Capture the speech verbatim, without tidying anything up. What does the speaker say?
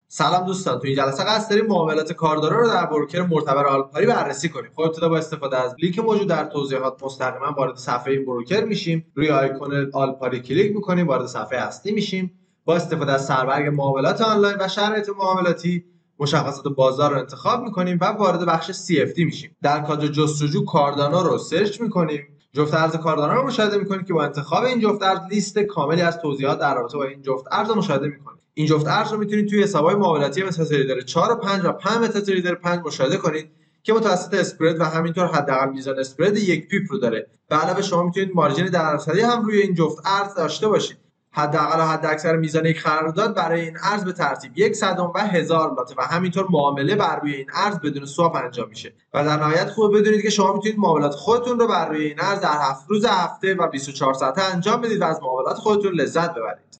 سلام دوستان، تو این جلسه قصد داریم معاملات کاردارا رو در بروکر معتبر آلپاری بررسی کنیم. خب ابتدا با استفاده از لینک موجود در توضیحات مستقیما وارد صفحه این بروکر میشیم. روی آیکون آلپاری کلیک میکنیم، وارد صفحه اصلی میشیم. با استفاده از سربرگ معاملات آنلاین و شرایط معاملاتی مشخصات بازار رو انتخاب میکنیم و وارد بخش سی اف دی میشیم. در کادر جستجو کاردانا رو سرچ میکنیم. جفت ارز کاردانا رو مشاهده میکنید که با انتخاب این جفت ارز لیست کاملی از توضیحات در رابطه با این جفت ارز رو مشاهده میکنید. این جفت ارز رو میتونید توی حساب‌های معاملاتی متا تریدر چهار و پنج و پنج متا تریدر پنج مشاهده کنید که متوسط اسپرد و همینطور حداقل میزان اسپرد یک پیپ رو داره. به علاوه شما میتونید مارجین درصدی هم روی این جفت ارز داشته باشید. حداقل و حداکثر میزان یک قرارداد برای این ارز به ترتیب یک صدم و هزار لاته و همینطور معامله بر روی این ارز بدون سواب انجام میشه. و در نهایت خوب بدونید که شما میتونید معاملات خودتون رو بر روی این ارز در هفت روز هفته و بیست و چهار ساعته انجام بدید و از معاملات خودتون لذت ببرید.